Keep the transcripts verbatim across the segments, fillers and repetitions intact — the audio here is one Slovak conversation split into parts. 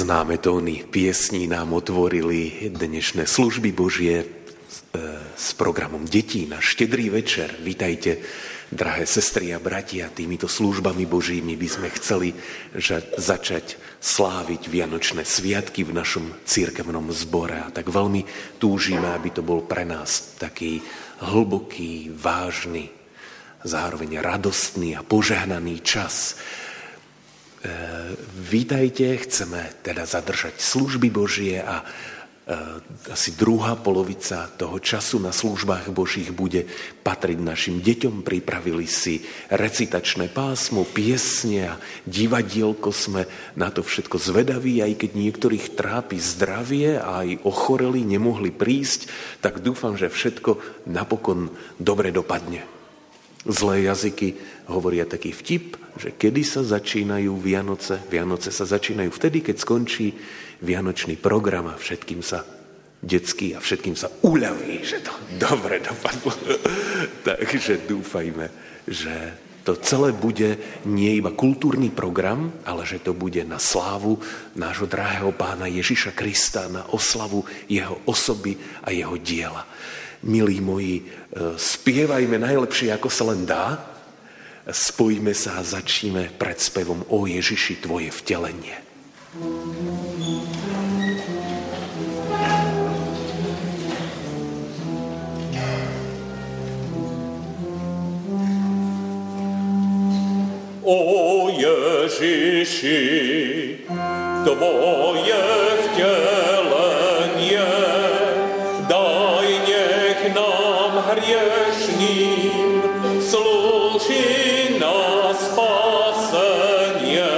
Známe tóny piesní nám otvorili dnešné služby Božie s programom Detí na Štedrý večer. Vítajte, drahé sestry a bratia, týmito službami Božími by sme chceli začať sláviť Vianočné sviatky v našom cirkevnom zbore. A tak veľmi túžime, aby to bol pre nás taký hlboký, vážny, zároveň radostný a požehnaný čas. Vítajte, chceme teda zadržať služby Božie a asi druhá polovica toho času na službách Božích bude patriť našim deťom. Pripravili si recitačné pásmo, piesne a divadielko. Sme na to všetko zvedaví, aj keď niektorých trápi zdravie a aj ochoreli, nemohli prísť, tak dúfam, že všetko napokon dobre dopadne. Zlé jazyky hovoria taký vtip, že kedy sa začínajú Vianoce? Vianoce sa začínajú vtedy, keď skončí vianočný program a všetkým sa detský a všetkým sa uľaví, že to dobre dopadlo. Takže dúfajme, že to celé bude nie iba kultúrny program, ale že to bude na slávu nášho drahého Pána Ježiša Krista, na oslavu jeho osoby a jeho diela. Milí moji, spievajme najlepšie, ako sa len dá. Spojíme sa a začneme pred spevom O Ježiši, tvoje vtelenie. O Ježiši, tvoje vtelenie, daj nech nám hriešným slúži na spasenie.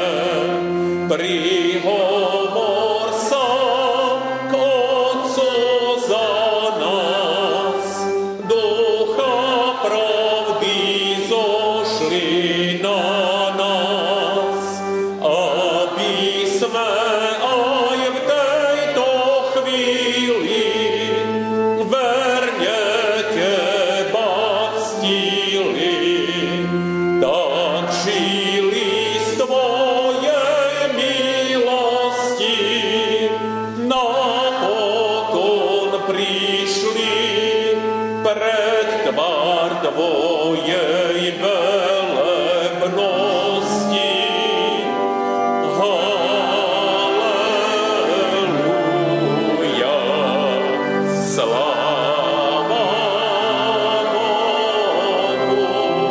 Prihovor sa k Otcu za nás, Ducha pravdy zošli na nás, aby sme aj v tejto chvíli verne Teba ctili, tančili z Tvojej milosti, napokon prišli pred tvár Tvojej velebnosti. Halleluja, sláva Bohu.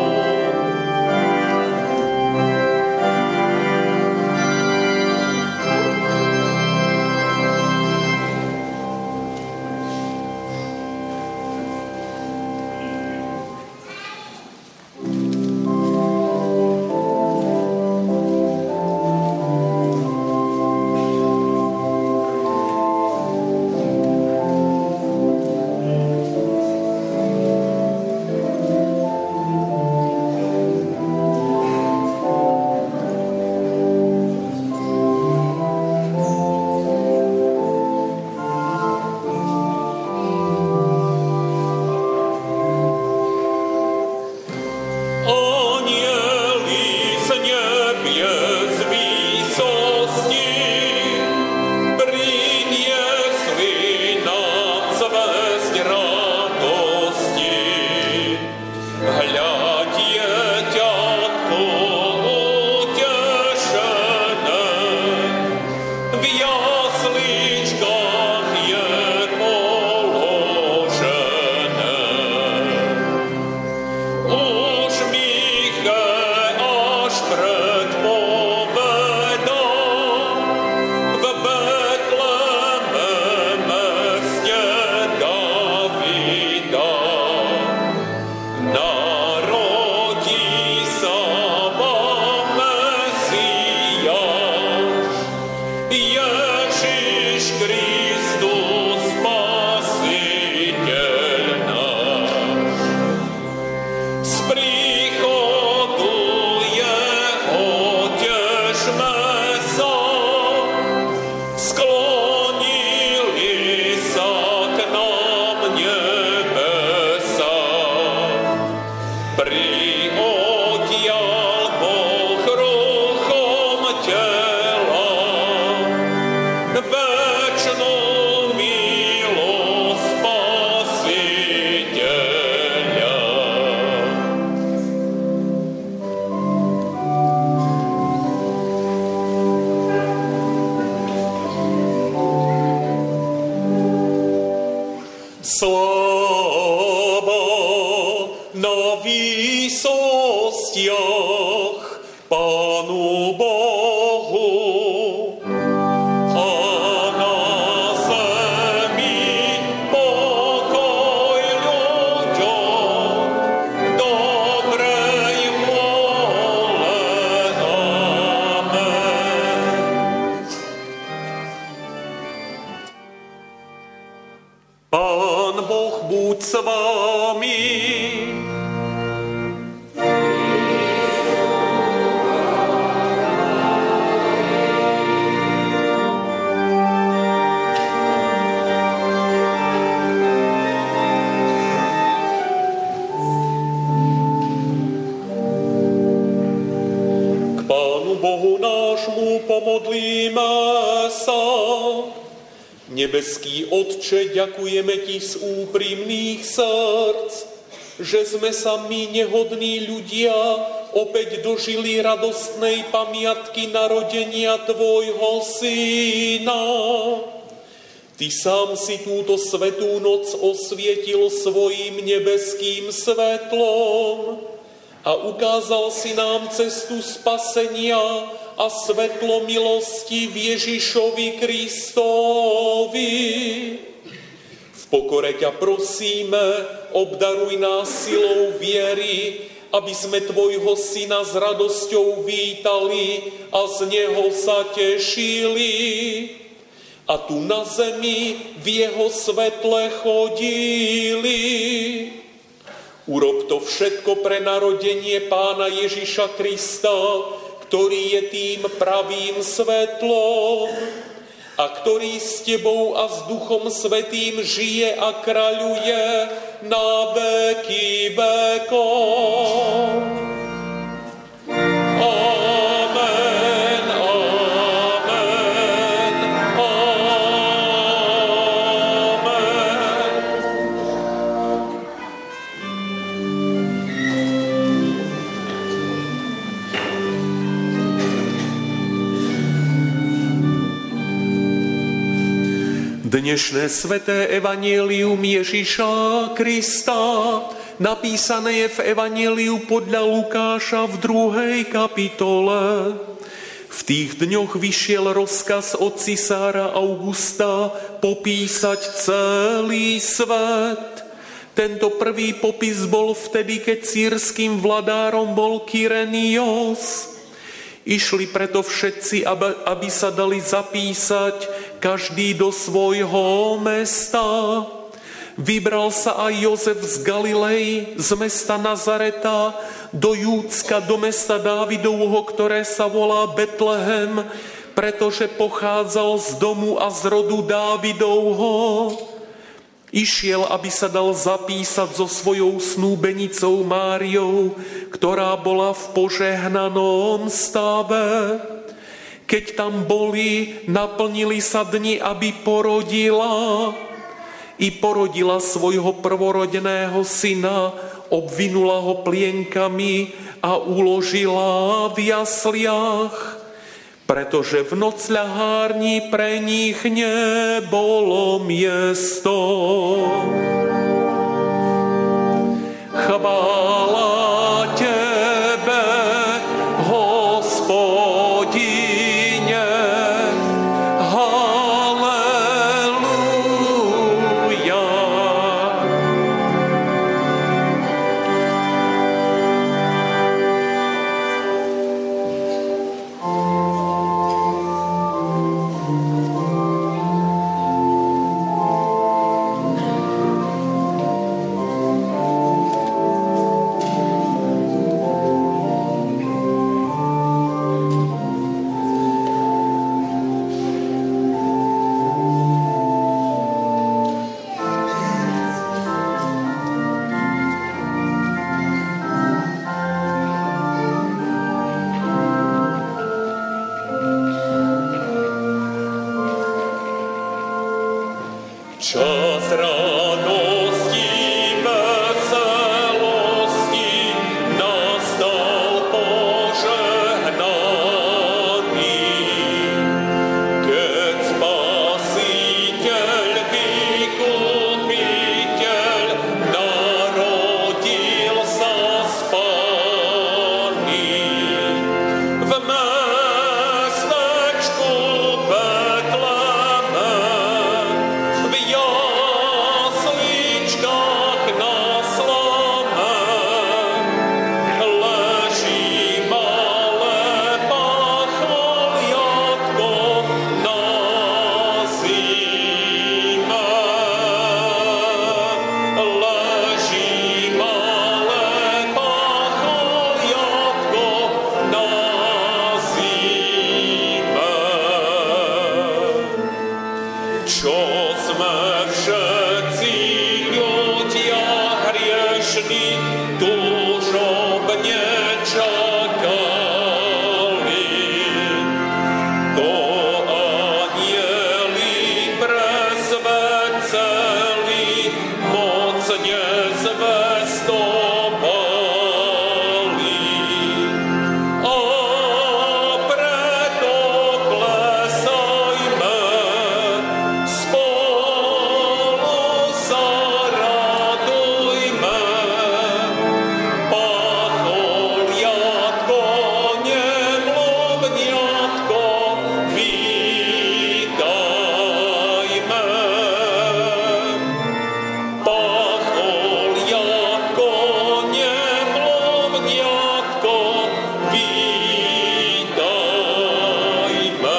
Anieli z nebies výsosti priniesli nám zvesť radosti. Hľa, dieťatko utešené, v jasličkách je položené. Už Michaj až predpovedal v Betleme meste Davida. Narodí sa vám Mesiáš, Ježiš Kristus, Spasiteľ náš. Z príchodu jeho tešme sa, sklonili sa k nám nebesa. Priodial Boh ruchom tela, Sláva na výsostiach Pánu Bohu a na zemi pokoj ľuďom dobrej vôle. Amen. Pán Boh buď s vámi. Bohu nášmu pomodlíme sa. Nebeský Otče, ďakujeme Ti z úprimných srdc, že sme sa my, nehodní ľudia, opäť dožili radostnej pamiatky narodenia Tvojho Syna. Ty sám si túto svätú noc osvietil svojím nebeským svetlom a ukázal si nám cestu spasenia a svetlo milosti v Ježišovi Kristovi. V pokore ťa prosíme, obdaruj nás silou viery, aby sme Tvojho Syna s radosťou vítali a z Neho sa tešili. A tu na zemi v Jeho svetle chodili. Urob to všetko pre narodenie Pána Ježiša Krista, ktorý je tým pravým svetlom a ktorý s Tebou a s Duchom Svätým žije a kráľuje na veky vekov. Amen, amen, amen. Dnešné sväté evanjelium Ježiša Krista napísané je v evanjeliu podľa Lukáša v druhej kapitole. V tých dňoch vyšiel rozkaz od cisára Augusta popísať celý svet. Tento prvý popis bol vtedy, keď sýrskym vladárom bol Kyrenios. Išli preto všetci, aby, aby sa dali zapísať, každý do svojho mesta. Vybral sa aj Jozef z Galilei, z mesta Nazareta, do Júdska, do mesta Dávidovho, ktoré sa volá Betlehem, pretože pochádzal z domu a z rodu Dávidovho. Išiel, aby sa dal zapísať so svojou snúbenicou Máriou, ktorá bola v požehnanom stave. Keď tam boli, naplnili sa dni, aby porodila. I porodila svojho prvorodeného syna, obvinula ho plienkami a uložila v jasliach, pretože v nocľahárni pre nich nebolo miesto. Chvála Tebe, Hospodine, halelúja. mne zvestovali. A preto klesajme, spolu sa radujme. Pacholiatko, nemluvňatko, vítajme. Pacholiatko, nemluvňatko, vítajme.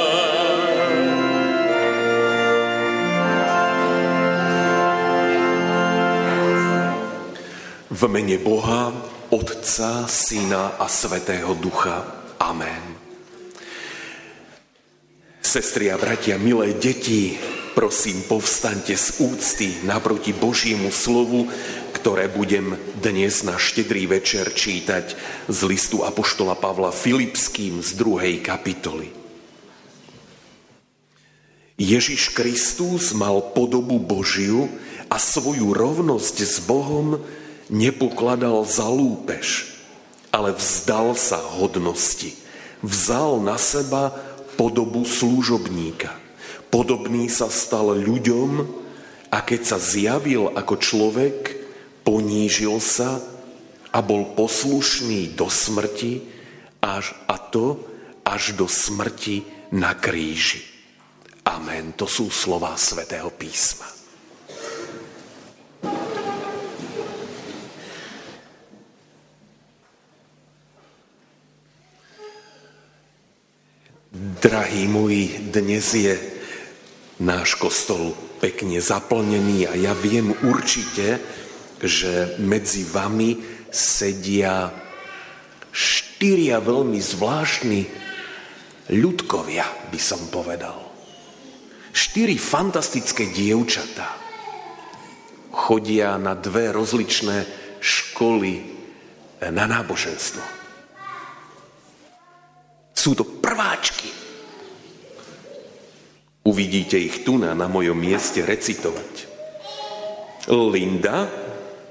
V mene Boha, Otca, Syna a Svätého Ducha. Amen. Sestry a bratia, milé deti, prosím, povstaňte z úcty naproti Božiemu slovu, ktoré budem dnes na štedrý večer čítať z listu apoštola Pavla Filipským z druhej kapitoly. Ježiš Kristus mal podobu Božiu a svoju rovnosť s Bohom nepokladal za lúpež, ale vzdal sa hodnosti. Vzal na seba podobu služobníka. Podobný sa stal ľuďom a keď sa zjavil ako človek, ponížil sa a bol poslušný do smrti, až, a to až do smrti na kríži. Amen. To sú slová Svätého písma. Drahí moji, dnes je náš kostol pekne zaplnený a ja viem určite, že medzi vami sedia štyria veľmi zvláštni ľudkovia, by som povedal. Štyri fantastické dievčatá chodia na dve rozličné školy na náboženstvo. Sú to prváčky. Uvidíte ich tu na, na mojom mieste recitovať. Linda,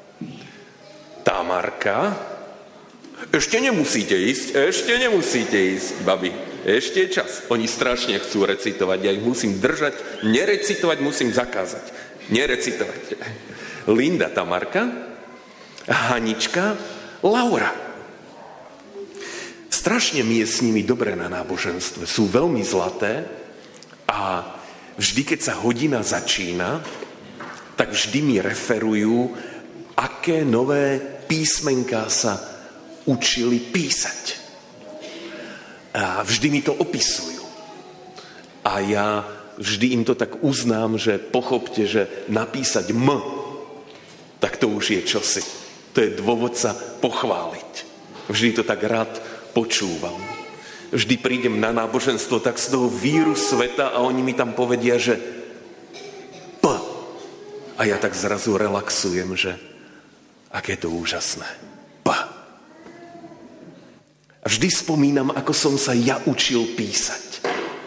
Tamarka, ešte nemusíte ísť, ešte nemusíte ísť, babi, ešte je čas. Oni strašne chcú recitovať, ja ich musím držať, nerecitovať musím zakázať. Nerecitovať. Linda, Tamarka, Hanička, Laura. Strašne mi je s nimi dobre na náboženstve. Sú veľmi zlaté a vždy, keď sa hodina začína, tak vždy mi referujú, aké nové písmenká sa učili písať. A vždy mi to opisujú. A ja vždy im to tak uznám, že pochopte, že napísať M, tak to už je čosi. To je dôvod sa pochváliť. Vždy to tak rád počúvam. Vždy prídem na náboženstvo tak z toho víru sveta a oni mi tam povedia, že P. A ja tak zrazu relaxujem, že aké je to úžasné. P. A vždy spomínam, ako som sa ja učil písať.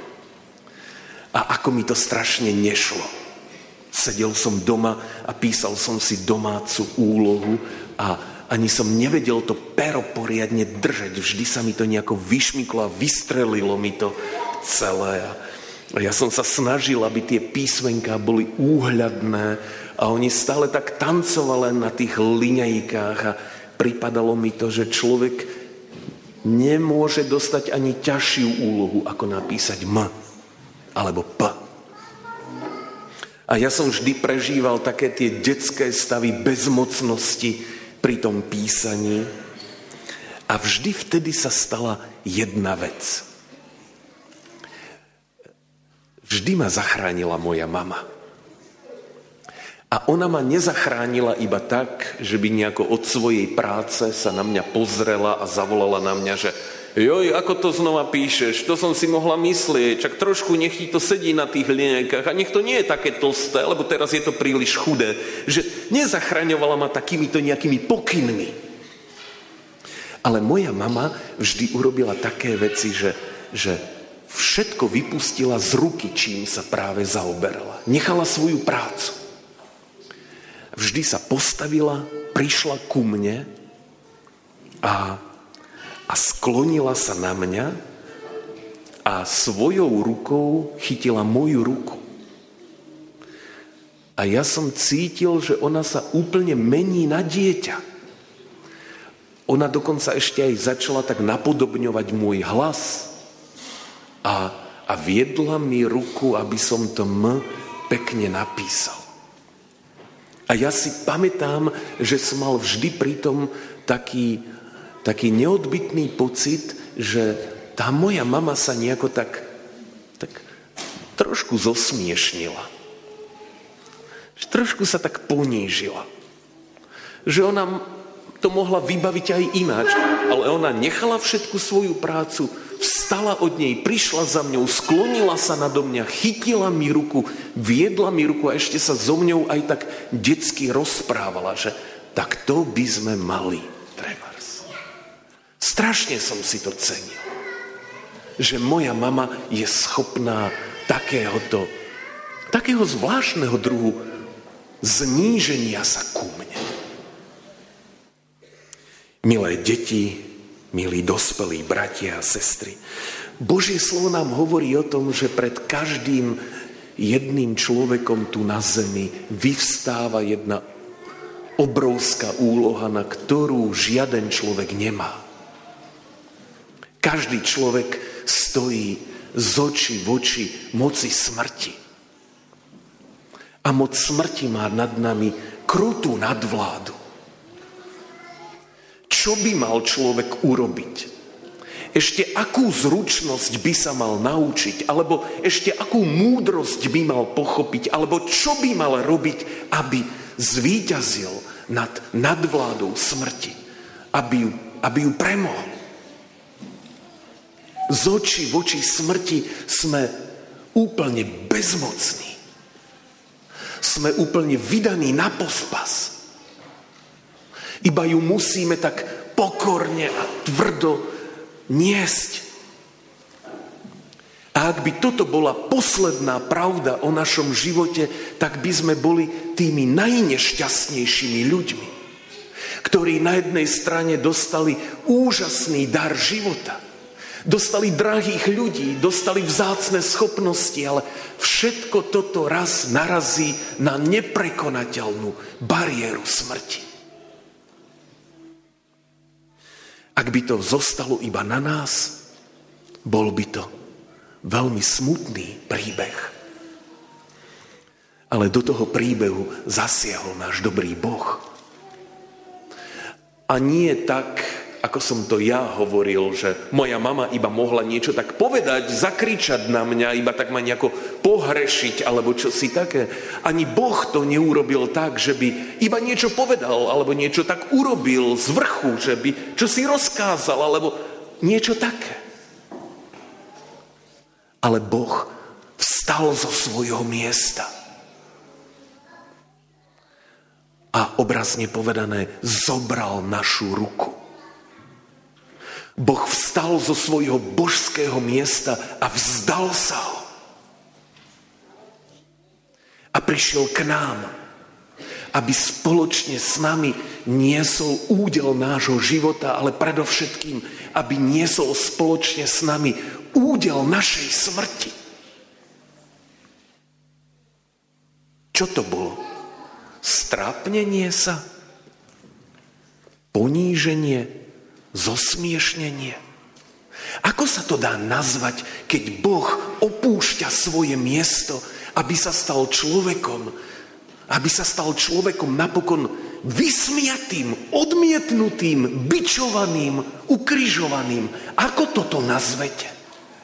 A ako mi to strašne nešlo. Sedel som doma a písal som si domácu úlohu a ani som nevedel to pero poriadne držať. Vždy sa mi to nejako vyšmyklo a vystrelilo mi to celé. A ja som sa snažil, aby tie písmenká boli úhľadné a oni stále tak tancovali na tých liňajkách a pripadalo mi to, že človek nemôže dostať ani ťažšiu úlohu, ako napísať M alebo P. A ja som vždy prežíval také tie detské stavy bezmocnosti pri tom písaní. A vždy vtedy sa stala jedna vec. Vždy ma zachránila moja mama. A ona ma nezachránila iba tak, že by nejako od svojej práce sa na mňa pozrela a zavolala na mňa, že joj, ako to znova píšeš, to som si mohla myslieť, čak trošku nech ti to sedí na tých linienkách a nech to nie je také tlsté, lebo teraz je to príliš chudé, že nezachraňovala ma takýmito nejakými pokynmi. Ale moja mama vždy urobila také veci, že, že všetko vypustila z ruky, čím sa práve zaoberala. Nechala svoju prácu. vždy sa postavila, prišla ku mne a, a sklonila sa na mňa a svojou rukou chytila moju ruku. A ja som cítil, že ona sa úplne mení na dieťa. Ona dokonca ešte aj začala tak napodobňovať môj hlas a, a viedla mi ruku, aby som to M pekne napísal. A ja si pamätám, že som mal vždy pritom taký, taký neodbytný pocit, že tá moja mama sa nejako tak, tak trošku zosmiešnila. Že trošku sa tak ponížila. Že ona to mohla vybaviť aj ináč, ale ona nechala všetku svoju prácu, vstala od nej, prišla za mňou, sklonila sa nado mňa, chytila mi ruku, viedla mi ruku a ešte sa so mňou aj tak detsky rozprávala, že tak to by sme mali, trebárs. Strašne som si to cenil, že moja mama je schopná takéhoto, takého zvláštneho druhu zníženia sa ku mne. Milé deti, milí dospelí bratia a sestry, Božie slovo nám hovorí o tom, že pred každým jedným človekom tu na zemi vyvstáva jedna obrovská úloha, na ktorú žiaden človek nemá. Každý človek stojí z očí v oči moci smrti. A moc smrti má nad nami krutú nadvládu. Čo by mal človek urobiť? Ešte akú zručnosť by sa mal naučiť? Alebo ešte akú múdrosť by mal pochopiť? Alebo čo by mal robiť, aby zvíťazil nad nadvládou smrti? Aby ju, aby ju premohol? Z očí v oči smrti sme úplne bezmocní. Sme úplne vydaní na pospas. Iba ju musíme tak pokorne a tvrdo niesť. A ak by toto bola posledná pravda o našom živote, tak by sme boli tými najnešťastnejšími ľuďmi, ktorí na jednej strane dostali úžasný dar života, dostali drahých ľudí, dostali vzácne schopnosti, ale všetko toto raz narazí na neprekonateľnú bariéru smrti. Ak by to zostalo iba na nás, bol by to veľmi smutný príbeh. Ale do toho príbehu zasiahol náš dobrý Boh. A nie tak, ako som to ja hovoril, že moja mama iba mohla niečo tak povedať, zakričať na mňa, iba tak ma nejako pohrešiť, alebo čosi také. Ani Boh to neurobil tak, že by iba niečo povedal, alebo niečo tak urobil z vrchu, že by čosi rozkázal, alebo niečo také. Ale Boh vstal zo svojho miesta. A obrazne povedané, zobral našu ruku. Boh vstal zo svojho božského miesta a vzdal sa ho. A prišiel k nám, aby spoločne s nami niesol údel nášho života, ale predovšetkým, aby niesol spoločne s nami údel našej smrti. Čo to bolo? Strápnenie sa? Poníženie? Zosmiešnenie? Ako sa to dá nazvať, keď Boh opúšťa svoje miesto, aby sa stal človekom, aby sa stal človekom napokon vysmiatým, odmietnutým, bičovaným, ukrižovaným? Ako toto nazvete?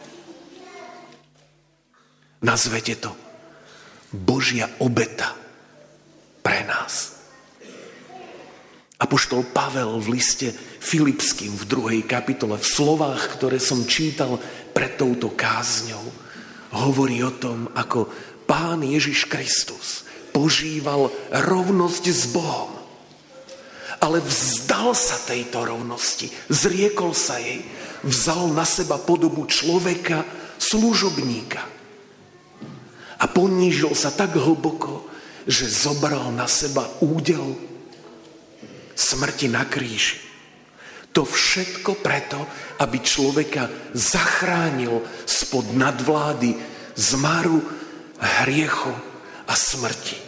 Nazvete to Božia obeta pre nás. Apoštol Pavel v liste Filipským v druhej kapitole v slovách, ktoré som čítal pred touto kázňou, hovorí o tom, ako Pán Ježiš Kristus požíval rovnosť s Bohom. Ale vzdal sa tejto rovnosti, zriekol sa jej, vzal na seba podobu človeka, služobníka. A ponížil sa tak hlboko, že zobral na seba údel smrti na kríži. To všetko preto, aby človeka zachránil spod nadvlády zmaru, hriechu a smrti.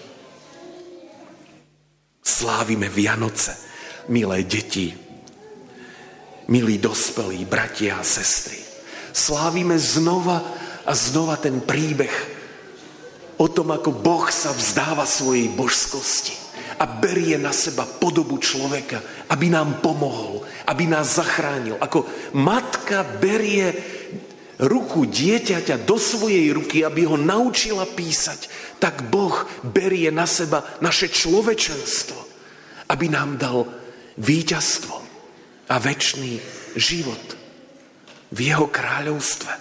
Slávime Vianoce, milé deti, milí dospelí, bratia a sestry. Slávime znova a znova ten príbeh o tom, ako Boh sa vzdáva svojej božskosti a berie na seba podobu človeka, aby nám pomohol, aby nás zachránil. Ako matka berie ruku dieťaťa do svojej ruky, aby ho naučila písať, tak Boh berie na seba naše človečenstvo, aby nám dal víťazstvo a večný život v jeho kráľovstve.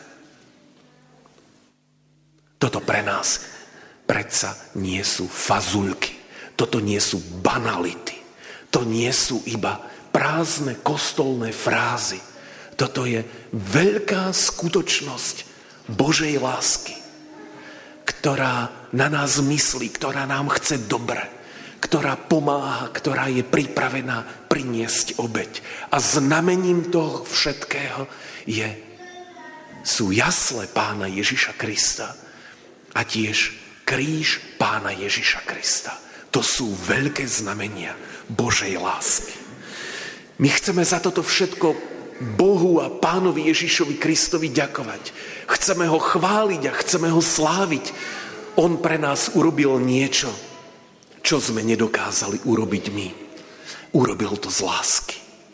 Toto pre nás predsa nie sú fazuľky. Toto nie sú banality. To nie sú iba prázdne kostolné frázy. Toto je veľká skutočnosť Božej lásky, ktorá na nás myslí, ktorá nám chce dobre, ktorá pomáha, ktorá je pripravená priniesť obeť. A znamením toho všetkého je, sú jasle Pána Ježiša Krista a tiež kríž Pána Ježiša Krista. To sú veľké znamenia Božej lásky. My chceme za toto všetko Bohu a Pánovi Ježišovi Kristovi ďakovať. Chceme ho chváliť a chceme ho sláviť. On pre nás urobil niečo, čo sme nedokázali urobiť my. Urobil to z lásky.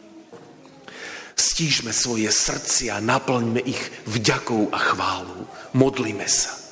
Stížme svoje srdcia, naplňme ich vďakou a chválou. Modlíme sa.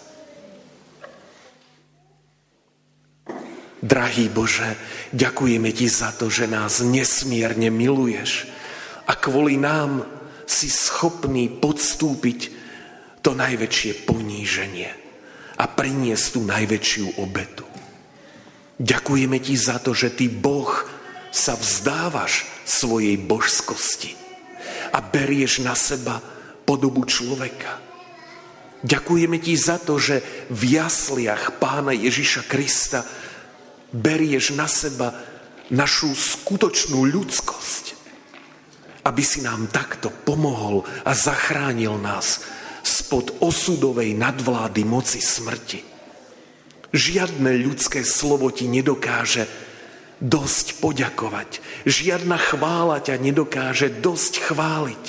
Drahý Bože, ďakujeme Ti za to, že nás nesmierne miluješ a kvôli nám si schopný podstúpiť to najväčšie poníženie a priniesť tú najväčšiu obetu. Ďakujeme Ti za to, že Ty, Boh, sa vzdávaš svojej božskosti a berieš na seba podobu človeka. Ďakujeme Ti za to, že v jasliach Pána Ježiša Krista berieš na seba našu skutočnú ľudskosť, aby si nám takto pomohol a zachránil nás spod osudovej nadvlády moci smrti. Žiadne ľudské slovo ti nedokáže dosť poďakovať. Žiadna chvála ťa nedokáže dosť chváliť.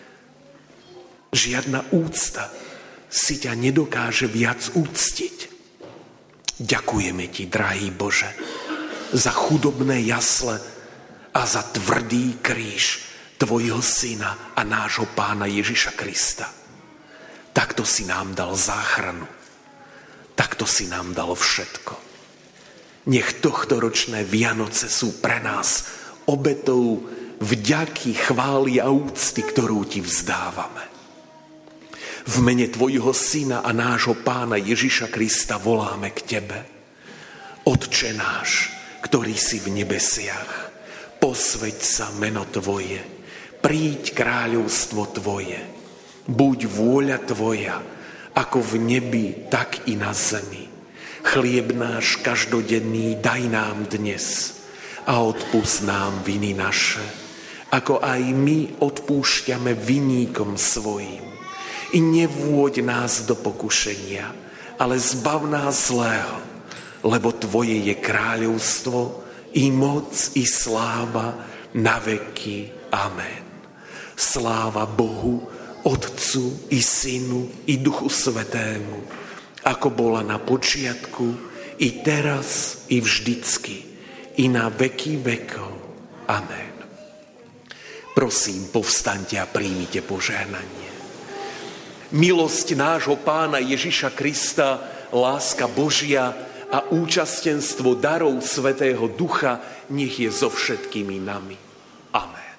Žiadna úcta si ťa nedokáže viac úctiť. Ďakujeme Ti, drahý Bože, za chudobné jasle a za tvrdý kríž Tvojho Syna a nášho Pána Ježiša Krista. Takto si nám dal záchranu. Takto si nám dal všetko. Nech tohtoročné Vianoce sú pre nás obetou vďaky, chvály a úcty, ktorú Ti vzdávame. V mene Tvojho Syna a nášho Pána Ježiša Krista voláme k Tebe. Otče náš, ktorý si v nebesiach, posväť sa meno Tvoje, príď kráľovstvo Tvoje, buď vôľa Tvoja, ako v nebi, tak i na zemi. Chlieb náš každodenný daj nám dnes a odpusť nám viny naše, ako aj my odpúšťame vinníkom svojim. I nevôď nás do pokušenia, ale zbav nás zlého, lebo Tvoje je kráľovstvo, i moc, i sláva na veky. Amen. Sláva Bohu, Otcu, i Synu, i Duchu Svätému, ako bola na počiatku, i teraz, i vždycky, i na veky vekov. Amen. Prosím, povstaňte a príjmite požehnanie. Milosť nášho Pána Ježiša Krista, láska Božia a účastenstvo darov Svätého Ducha nech je so všetkými nami. Amen.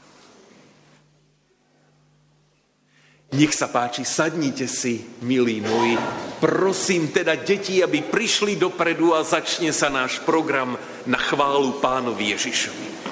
Nech sa páči, sadnite si, milí moji. Prosím teda deti, aby prišli dopredu a začne sa náš program na chválu Pánovi Ježišovi.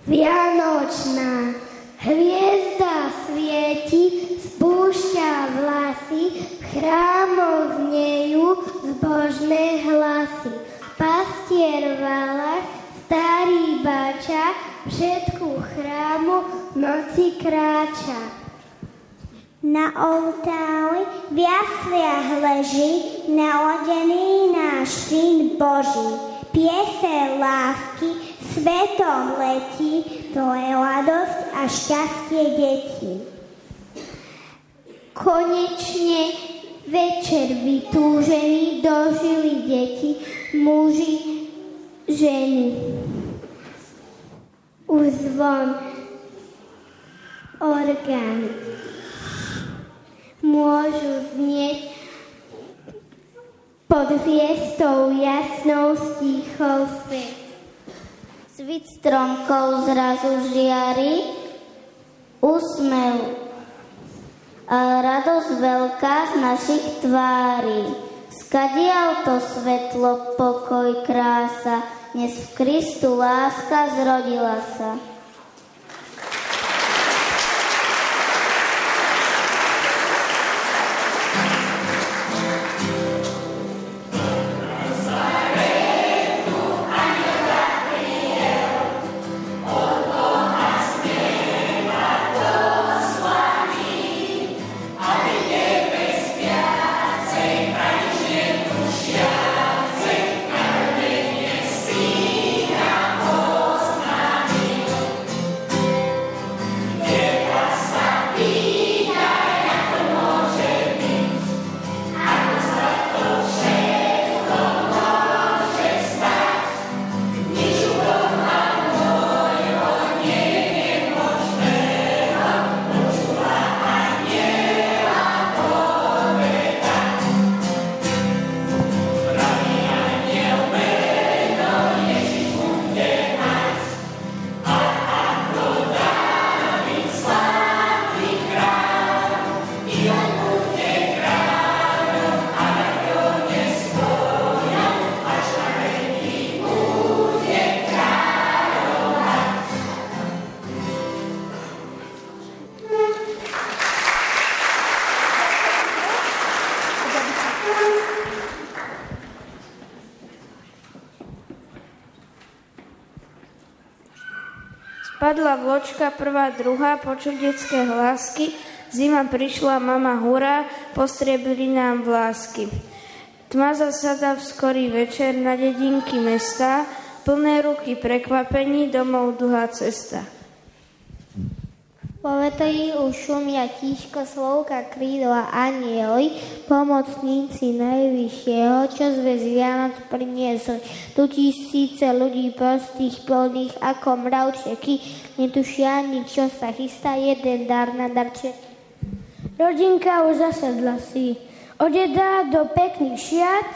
Vianočná hviezda svieti, spúšťa vlasy, v chrámoch znejú zbožné hlasy. Pastier Valach, starý bača, všetku chrámu v noci kráča. Na oltári v jasliach leží, naladený náš Syn Boží. Pieseň lásky svetom letí, to je radosť a šťastie detí. Konečne večer vytúžený dožili deti, muži, ženy. Už zvon orgán môžu znieť pod hviestou jasnou stíchol svet. Svit stromkov zrazu žiari, úsmev a radosť veľká z našich tvári. Skadiaľ to svetlo, pokoj, krása, dnes v Kristu láska zrodila sa. Padla vločka, prvá, druhá, počuť detské hlásky, zima prišla, mama hurá, postriebili nám vlásky. Tma zasada v skorý večer na dedinky mesta, plné ruky prekvapení, domov dlhá cesta. Po vetri už šumia tížko, slovka krídla anieli, pomocníci najvyššieho, čo zväz Vianoc priniesli. Tu tisíce ľudí prostých, plných ako mravčeky, netušia ani, čo sa chystá, jeden dar na darčeky. Rodinka už zasadla si, odedá do pekných šiat,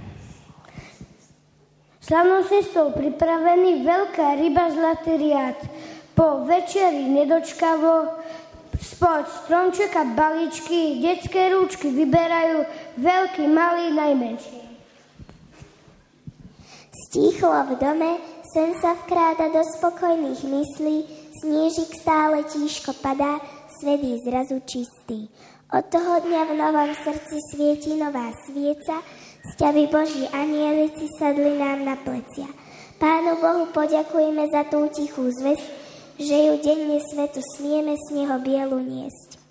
slavnostný stôl pripravený, veľká ryba, zlatý riad. Po večeri nedočkavo spod stromčeka balíčky, detské rúčky vyberajú, veľký, malý, najmenší. Stíchlo v dome, sen sa vkráda do spokojných myslí, sniežik stále tížko padá, svet je zrazu čistý. Od toho dňa v novom srdci svieti nová svieca, sťavy Boží anielici sadli nám na plecia. Pánu Bohu poďakujeme za tú tichú zvesť, že ju denne svetu smieme z neho bielu niesť.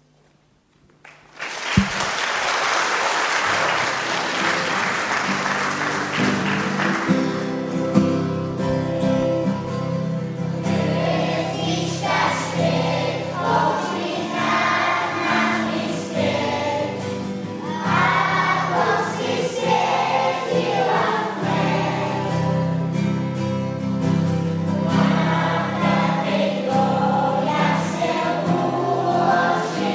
Gloria,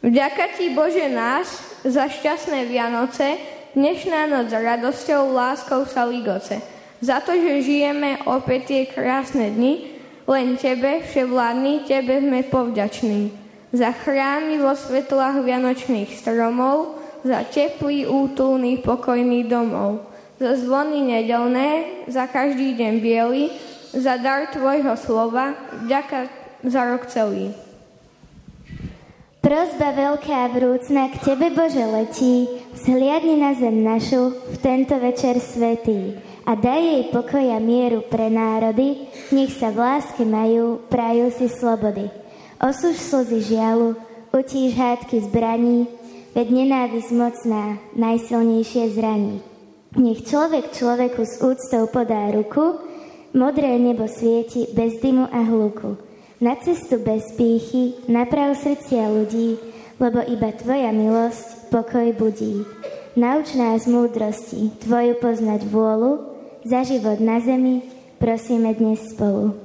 Vďaka Ti, Bože náš, za šťastné Vianoce, dnešná noc s radosťou, láskou sa ligoce. Za to, že žijeme opäť tie krásne dni, len Tebe, vševládny, Tebe sme povďační. Za chrámy vo svetlách vianočných stromov, za teplý, útulný, pokojný domov, za zvony nedeľné, za každý deň biely, za dar Tvojho slova, vďaka za rok celý. Prosba veľká a vrúcna k Tebe, Bože, letí, vzhliadni na zem našu v tento večer svätý a daj jej pokoj a mieru pre národy, nech sa v láske majú, prajú si slobody. Osúž slzy žialu, utíš hádky zbraní, veď nenávisť mocná najsilnejšie zraní. Nech človek človeku s úctou podá ruku, modré nebo svieti bez dymu a hluku. Na cestu bez pýchy naprav srdcia ľudí, lebo iba Tvoja milosť pokoj budí. Nauč nás múdrosti, Tvoju poznať vôľu, za život na zemi prosíme dnes spolu.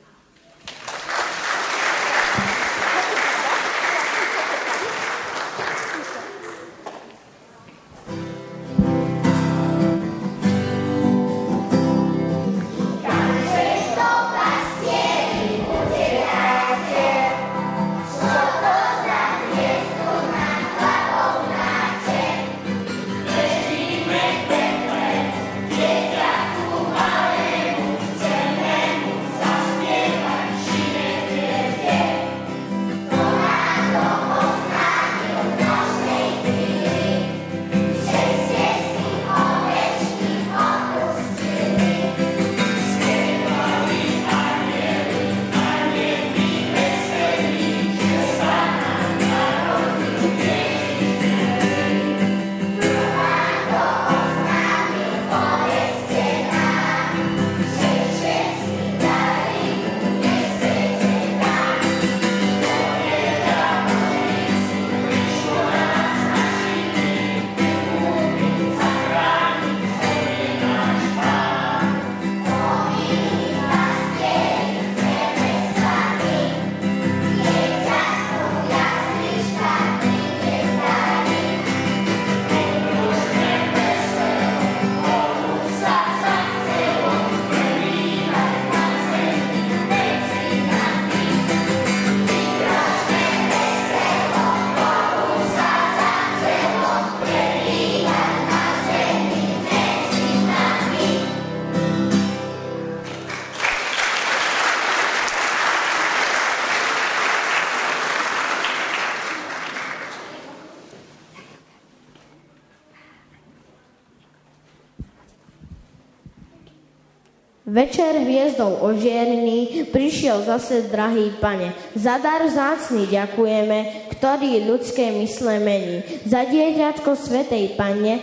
Večer hviezdou ožierný prišiel zase drahý Pane. Za dar vzácny ďakujeme, ktorý ľudské mysle mení. Za dieťatko svätej Panne,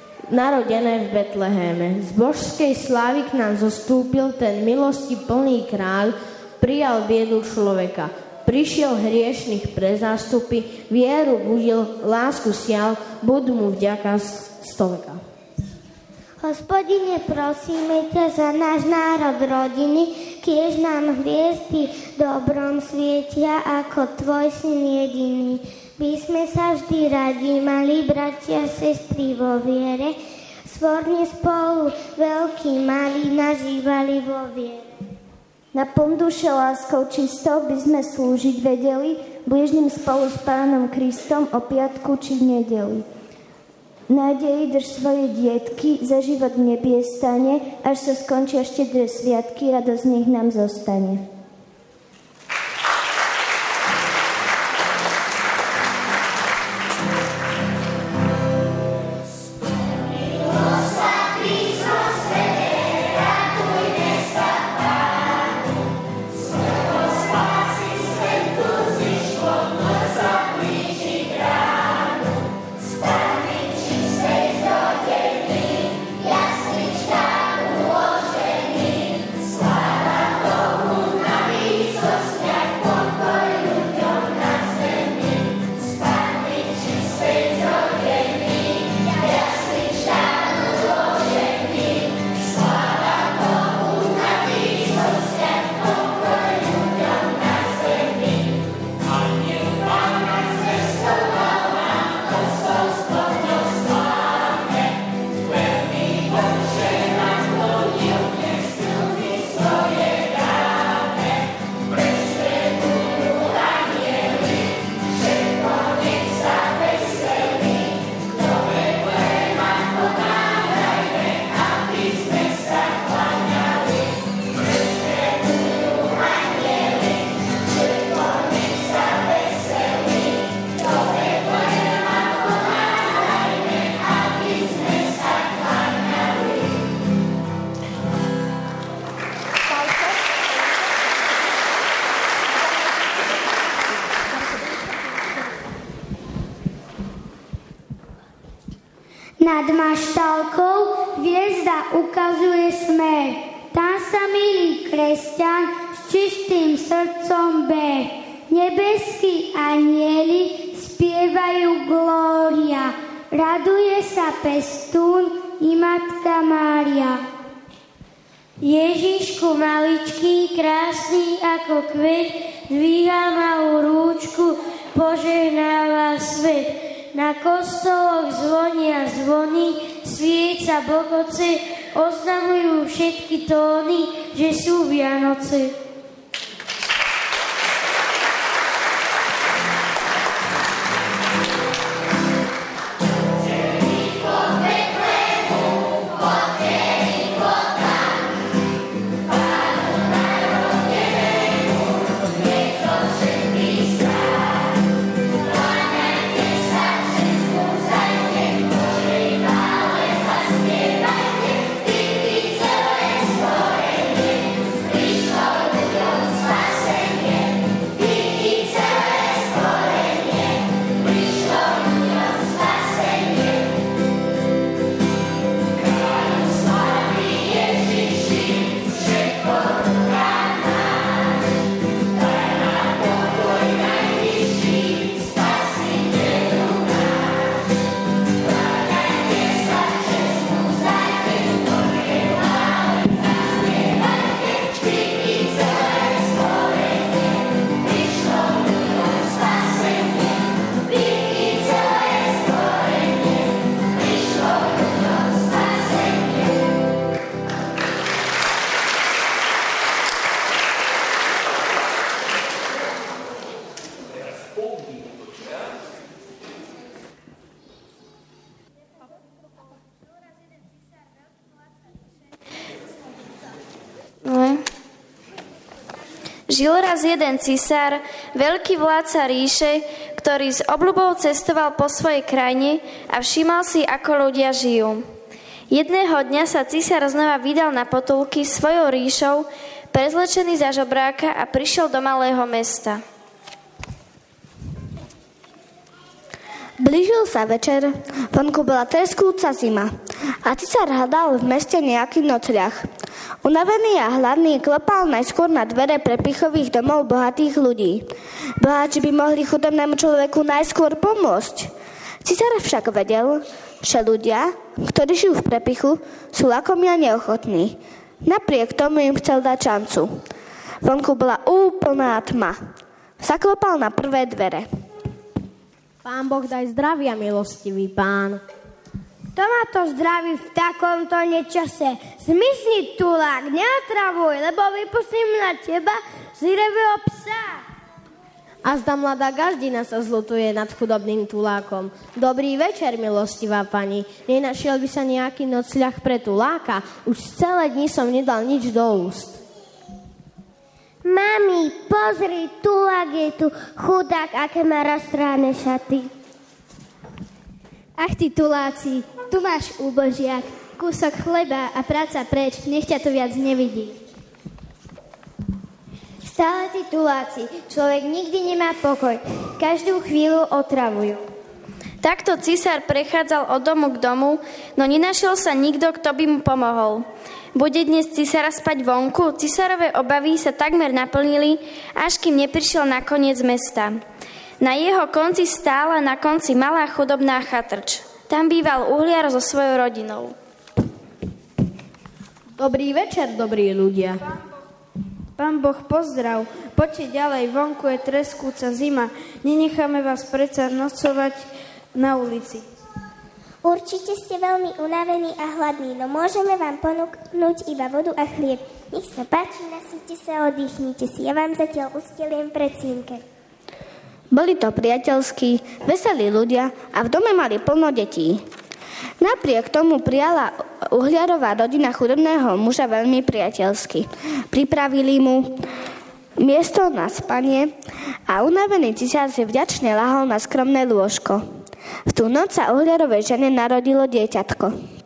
narodené v Betlehéme. Z božskej slávy k nám zostúpil ten milosti plný kráľ, prijal biedu človeka. Prišiel hriešných pre zástupy, vieru budil, lásku sial, buď mu vďaka stoveka. Hospodine, prosíme ťa za náš národ rodiny, kiež nám hviezdy dobrom svietia ako Tvoj syn jediný. By sme sa vždy radi mali, bratia a sestry vo viere, svorne spolu veľký malý nažívali vo viere. Naplň duše láskou čistou by sme slúžiť vedeli, blížnym spolu s Pánom Kristom o piatku či v nedeli. Nádeji drž svoje dietky, za život v nebie stane, až sa skončia štedré sviatky, radosť nech nám zostane. Sláva Bohu Nad maštálkou hviezda ukazuje smer. Tam sa milý kresťan s čistým srdcom ber. Nebeskí anjeli spievajú glória. Raduje sa pestún i Matka Mária. Ježišku maličký, krásny ako kvet, dvíha malú rúčku, požehnáva svet. Na kostoloch zvonia zvony, svieca bokoce, oznamujú všetky tóny, že sú Vianoce. Žil raz jeden cisár, veľký vládca ríše, ktorý s obľubou cestoval po svojej krajine a všímal si, ako ľudia žijú. Jedného dňa sa cisár znova vydal na potulky svojou ríšou, prezlečený za žobráka a prišiel do malého mesta. Blížil sa večer, vonku bola treskúca zima a cisár hľadal v meste nejaký nocľah. Unavený a hladný klopal najskôr na dvere prepichových domov bohatých ľudí. Boháči by mohli chudobnému človeku najskôr pomôcť. Cisár však vedel, že ľudia, ktorí žijú v prepichu, sú lakomí a neochotní. Napriek tomu im chcel dať šancu. Vonku bola úplná tma. Zaklopal na prvé dvere. Pán Boh daj zdravia, milostivý pán. Kto ma to zdraví v takomto nečase? Zmizni, tulák, neotravuj, lebo vypustím na teba zírevého psa. A zda mladá gazdina sa zlutuje nad chudobným tulákom. Dobrý večer, milostivá pani. Nenašiel by sa nejaký nocľah pre tuláka? Už celé dni som nedal nič do úst. Mami, pozri, tulák je tu, chudák, aké má roztráne šaty. Ach ty tuláci, tu máš úbožiak, kúsok chleba a práca preč, nech ťa to viac nevidí. Stále tí tuláci, človek nikdy nemá pokoj, každú chvíľu otravujú. Takto cisár prechádzal od domu k domu, no nenašiel sa nikto, kto by mu pomohol. Bude dnes cisára spať vonku? Cisárove obavy sa takmer naplnili, až kým neprišiel na koniec mesta. Na jeho konci stála na konci malá chudobná chatrč. Tam býval uhliar so svojou rodinou. Dobrý večer, dobrí ľudia. Pán Boh pozdrav, poďte ďalej, vonku je treskúca zima, nenecháme vás predsa nocovať na ulici. Určite ste veľmi unavení a hladní, no môžeme vám ponúknuť iba vodu a chlieb. Nech sa páči, nasyťte sa a oddychnite si. Ja vám zatiaľ usteliem predsínke. Boli to priateľskí, veselí ľudia a v dome mali plno detí. Napriek tomu prijala uhliarová rodina chudobného muža veľmi priateľsky. Pripravili mu miesto na spanie a unavený cisár si vďačne ľahol na skromné lôžko. V tú noc sa uhliarovej žene narodilo dieťatko.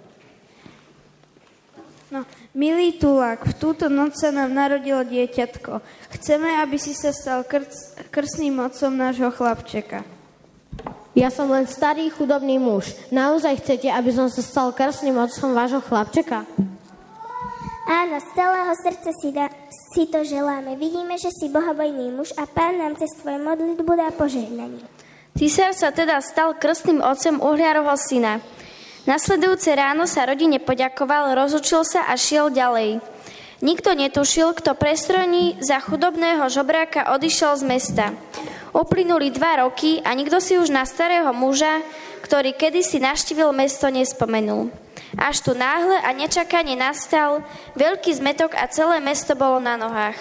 No, milý tulák, v túto noc sa nám narodilo dieťatko. Chceme, aby si sa stal krc, krstným otcom nášho chlapčeka. Ja som len starý chudobný muž. Naozaj chcete, aby som sa stal krstným otcom vášho chlapčeka? Áno, z celého srdca si, da, si to želáme. Vidíme, že si bohabojný muž a Pán nám cez tvoju modlitbu dá požehnanie. Cisár sa teda stal krstným otcom Uhliarovho syna. Nasledujúce ráno sa rodine poďakoval, rozlúčil sa a šiel ďalej. Nikto netušil, kto prestrojní za chudobného žobráka odišiel z mesta. Uplynuli dva roky a nikto si už na starého muža, ktorý kedysi navštívil mesto, nespomenul. Až tu náhle a nečakane nastal veľký zmetok a celé mesto bolo na nohách.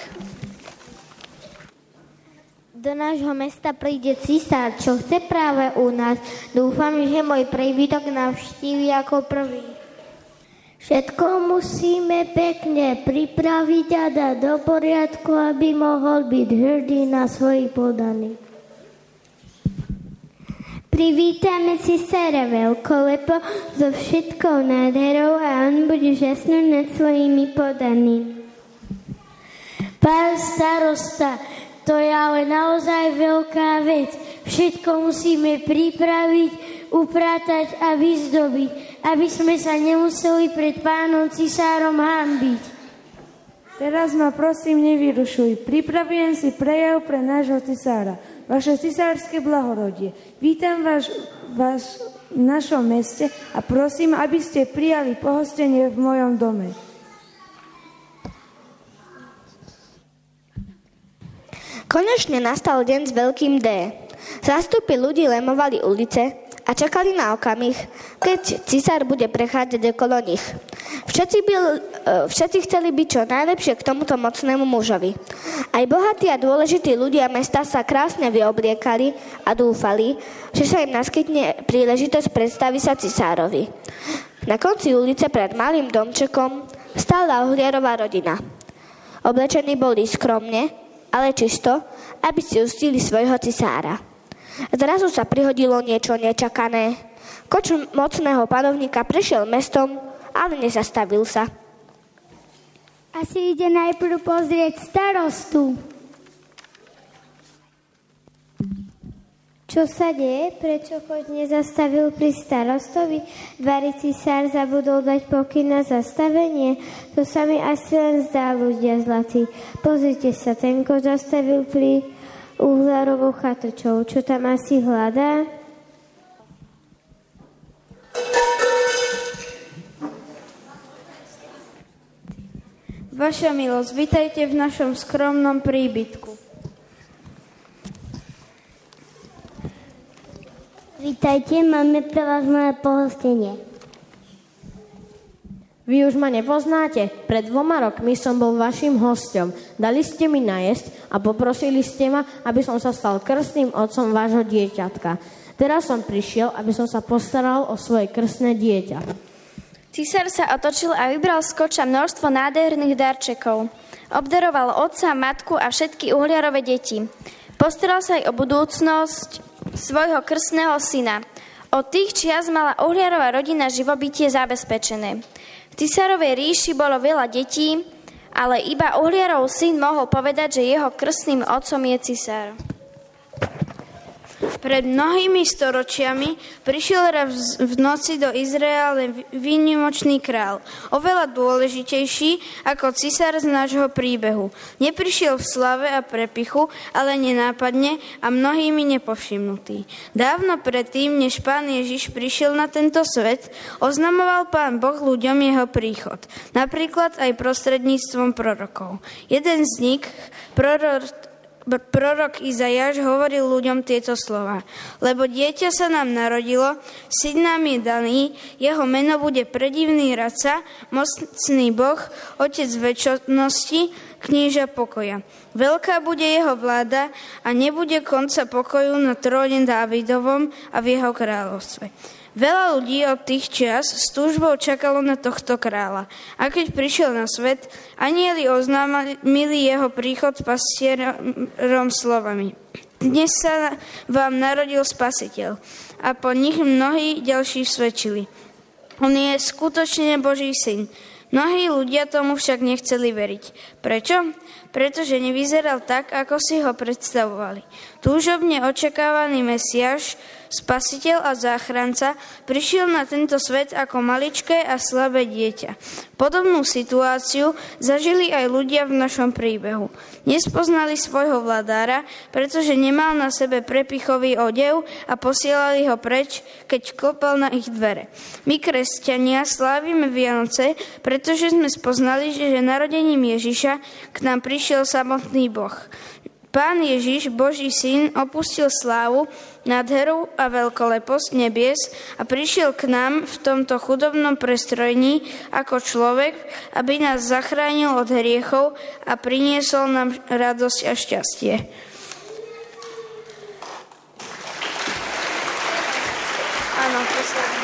Do nášho mesta príde cisár, čo chce práve u nás. Dúfam, že môj príbytok navštíví ako prvý. Všetko musíme pekne pripraviť a dať do poriadku, aby mohol byť hrdý na svoj podaný. Privítame cisára veľkolepo so všetkou nádherou a on bude žasnúť nad svojimi podanými. Pán starosta, to je ale naozaj veľká vec. Všetko musíme pripraviť, upratať a vyzdobiť, aby sme sa nemuseli pred pánom cisárom hanbiť. Teraz ma prosím nevyrušuj. Pripravujem si prejav pre nášho cisára. Vaše cisárske blahorodie. Vítam vás, vás v našom meste a prosím, aby ste prijali pohostenie v mojom dome. Konečne nastal deň s veľkým D. Zástupy ľudí lemovali ulice a čakali na okamih, keď cisár bude prechádzať okolo nich. Všetci, byl, všetci chceli byť čo najlepšie k tomuto mocnému mužovi. Aj bohatí a dôležití ľudia mesta sa krásne vyobliekali a dúfali, že sa im naskytne príležitosť predstaviť sa cisárovi. Na konci ulice pred malým domčekom stála Uhliarová rodina. Oblečení boli skromne, ale čisto, aby si ustili svojho cisára. Zrazu sa prihodilo niečo nečakané. Koč mocného panovníka prešiel mestom, ale nezastavil sa. Asi ide najprv pozrieť starostu. Čo sa deje? Prečo choď nezastavil pri starostovi? Vari cisár zabudol dať pokyn na zastavenie? To sa mi asi len zdá, ľudia zlatí. Pozrite sa, ten koč zastavil pri Uhliarovou chatrčou. Čo tam asi hľadá? Vaša milosť, vitajte v našom skromnom príbytku. Vítajte, máme pre vás moje pohostenie. Vy už ma nepoznáte? Pred dvoma rokmi som bol vašim hosťom. Dali ste mi najesť a poprosili ste ma, aby som sa stal krstným otcom vášho dieťatka. Teraz som prišiel, aby som sa postaral o svoje krstné dieťa. Cisár sa otočil a vybral z koča množstvo nádherných darčekov. Obdaroval otca, matku a všetky Uhliarove deti. Postaral sa aj o budúcnosť svojho krstného syna. Od tých čias mala Uhliarová rodina živobytie zabezpečené. V cisárovej ríši bolo veľa detí, ale iba Uhliarov syn mohol povedať, že jeho krstným otcom je cisár. Pred mnohými storočiami prišiel raz v noci do Izraela výnimočný král, oveľa dôležitejší ako cisár z nášho príbehu. Neprišiel v slave a prepichu, ale nenápadne a mnohými nepovšimnutý. Dávno predtým, než pán Ježiš prišiel na tento svet, oznamoval pán Boh ľuďom jeho príchod, napríklad aj prostredníctvom prorokov. Jeden z nich, prorok Prorok Izajáš hovoril ľuďom tieto slova. Lebo dieťa sa nám narodilo, syn nám je daný, jeho meno bude predivný radca, mocný Boh, otec večnosti, knieža pokoja. Veľká bude jeho vláda a nebude konca pokoju na tróne Dávidovom a v jeho kráľovstve. Veľa ľudí od tých čias s túžbou čakalo na tohto kráľa. A keď prišiel na svet, anjeli oznámili jeho príchod pastierom slovami. Dnes sa vám narodil Spasiteľ. A po nich mnohí ďalší svedčili. On je skutočne Boží syn. Mnohí ľudia tomu však nechceli veriť. Prečo? pretože nevyzeral tak, ako si ho predstavovali. Túžobne očakávaný Mesiáš, Spasiteľ a záchranca, prišiel na tento svet ako maličké a slabé dieťa. Podobnú situáciu zažili aj ľudia v našom príbehu. Nespoznali svojho vladára, pretože nemal na sebe prepichový odev a posielali ho preč, keď klopal na ich dvere. My, kresťania, slávime Vianoce, pretože sme spoznali, že narodením Ježiša k nám prišiel samotný Boh. Pán Ježiš, Boží syn, opustil slávu, nádheru a veľkoleposť nebies a prišiel k nám v tomto chudobnom prestrojení ako človek, aby nás zachránil od hriechov a priniesol nám radosť a šťastie. Áno, posledný.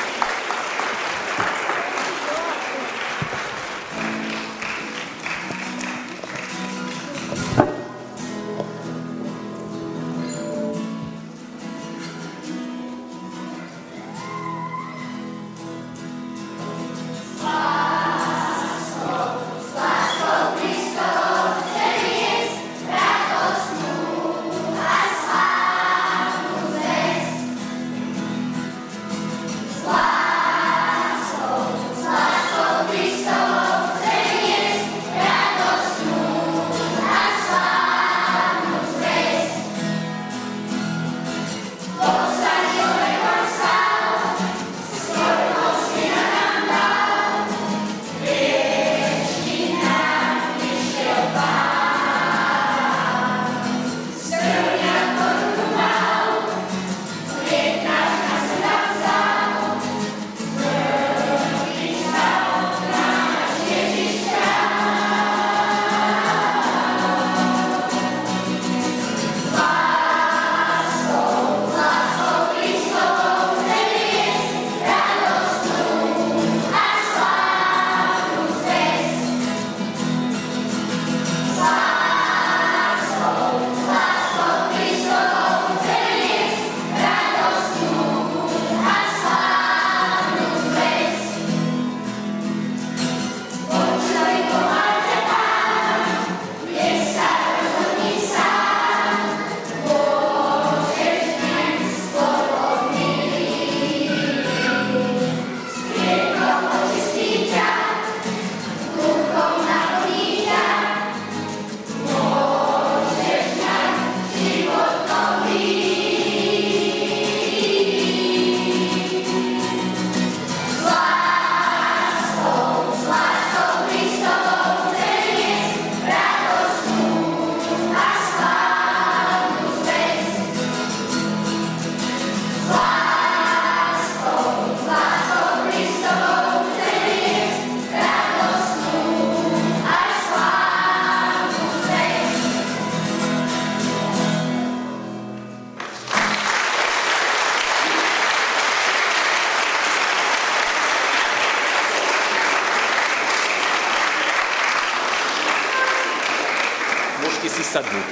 Môžete si sadnúť.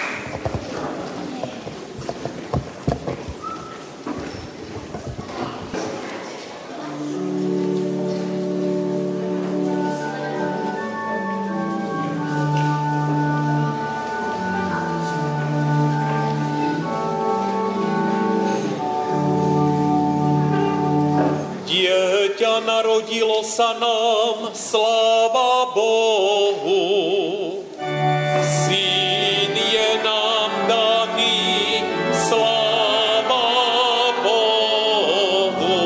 Dieťa narodilo sa nám, sláva Bohu. Syn je nám daný, sláva Bohu.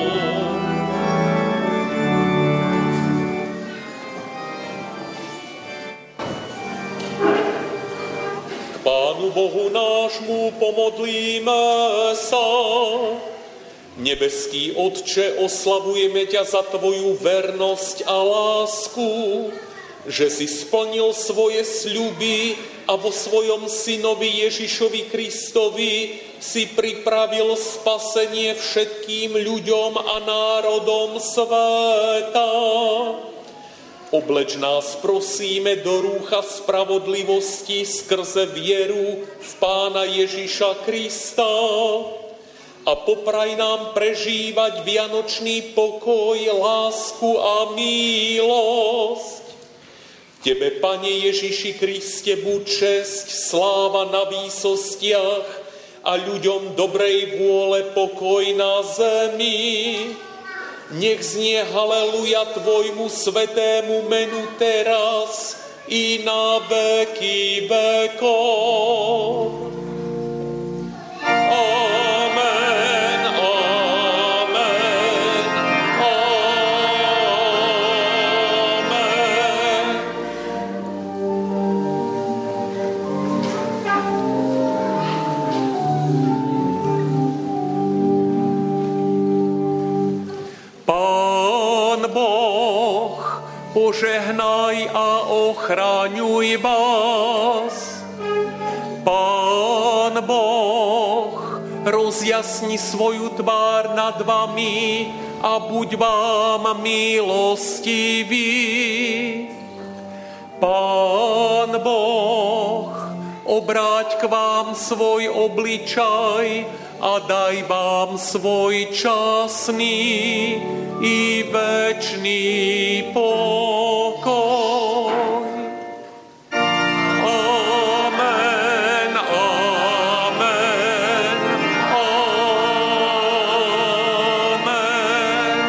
K Pánu Bohu nášmu pomodlíme sa. Nebeský Otče, oslavujeme ťa za tvoju vernosť a lásku, že si splnil svoje sľuby a vo svojom synovi Ježišovi Kristovi si pripravil spasenie všetkým ľuďom a národom sveta. Obleč nás, prosíme, do rúcha spravodlivosti skrze vieru v Pána Ježiša Krista. A popraj nám prežívať vianočný pokoj, lásku a milosť. Tebe, Pane Ježiši Kriste, buď česť, sláva na výsostiach a ľuďom dobrej vôle pokoj na zemi. Nech znie haleluja Tvojmu svetému menu teraz i na veky vekov. Amen, amen, amen. Pán Boh, požehnaj a ochraňuj vás. Pán Boh, rozjasni svoju tvár nad vami a buď vám milostivý. Pán Boh, obráť k vám svoj obličaj a daj vám svoj časný i večný pokoj. Amen, amen, amen.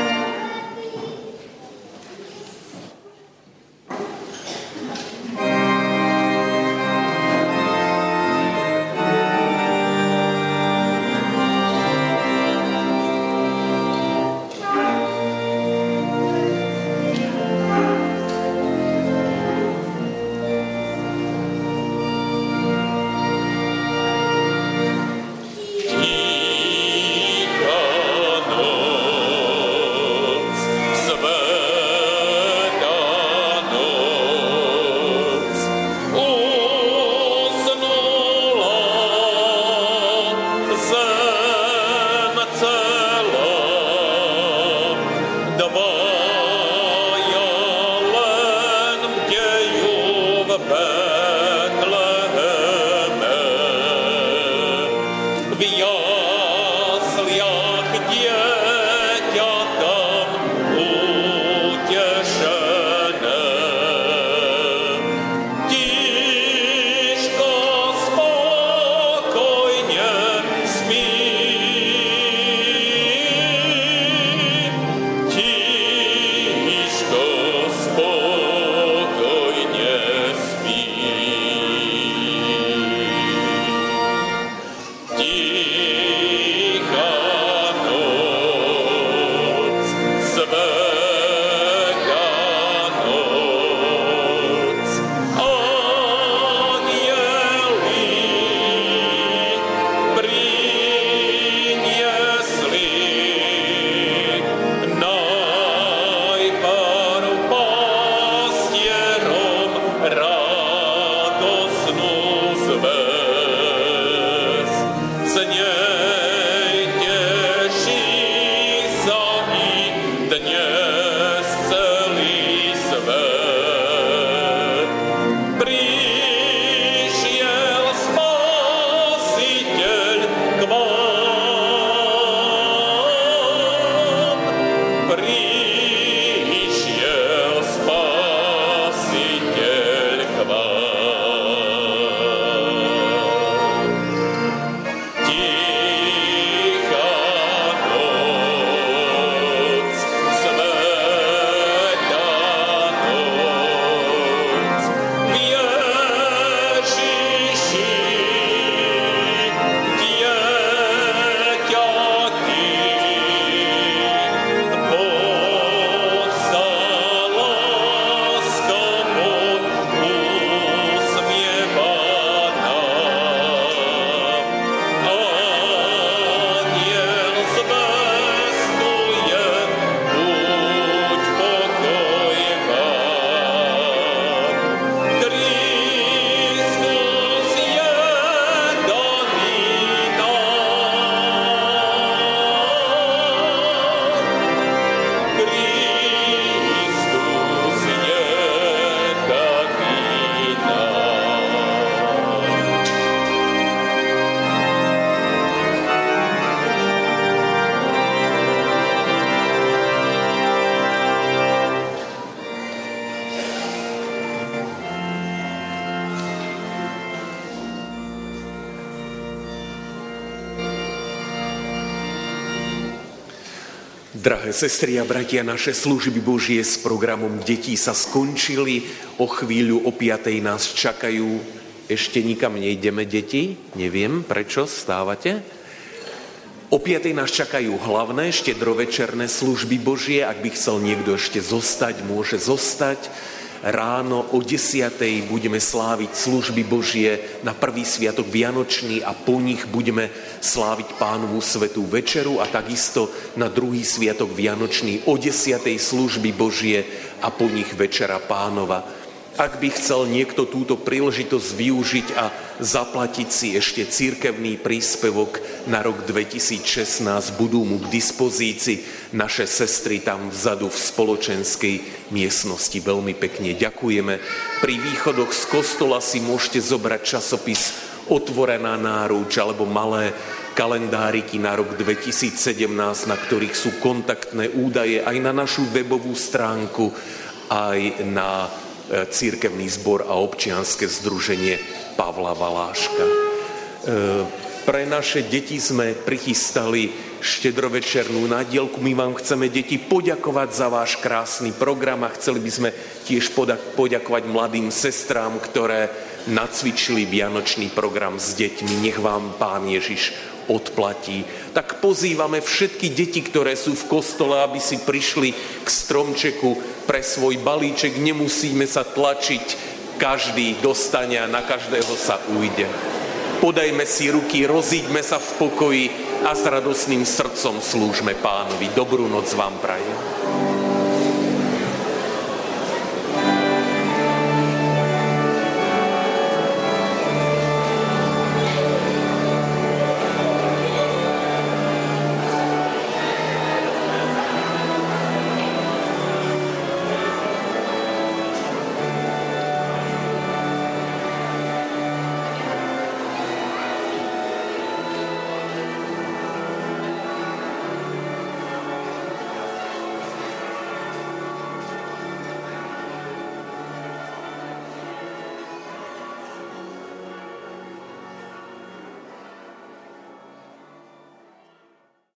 Drahé sestry a bratia, naše služby Božie s programom detí sa skončili. O chvíľu o piatej nás čakajú. Ešte nikam nejdeme, deti? Neviem, prečo stávate? O piatej nás čakajú hlavné štedrovečerné služby Božie. Ak by chcel niekto ešte zostať, môže zostať. Ráno o desiatej budeme sláviť služby Božie na prvý sviatok Vianočný a po nich budeme sláviť Pánovu svätú večeru a takisto na druhý sviatok Vianočný o desiatej služby Božie a po nich Večera Pánova. Ak by chcel niekto túto príležitosť využiť a zaplatiť si ešte cirkevný príspevok na rok dvetisícšestnásť, budú mu k dispozícii naše sestry tam vzadu v spoločenskej miestnosti. Veľmi pekne ďakujeme. Pri východoch z kostola si môžete zobrať časopis Otvorená náruč alebo malé kalendáriky na rok dvetisícsedemnásť, na ktorých sú kontaktné údaje aj na našu webovú stránku, aj na cirkevný zbor a občianske združenie Pavla Valáška. Pre naše deti sme prichystali štedrovečernú nádielku. My vám chceme, deti, poďakovať za váš krásny program a chceli by sme tiež poďakovať mladým sestrám, ktoré nacvičili vianočný program s deťmi. Nech vám Pán Ježiš odplatí. Tak pozývame všetky deti, ktoré sú v kostole, aby si prišli k stromčeku pre svoj balíček. Nemusíme sa tlačiť, každý dostane a na každého sa ujde. Podajme si ruky, rozíďme sa v pokoji a s radosným srdcom slúžme Pánovi. Dobrú noc vám prajem.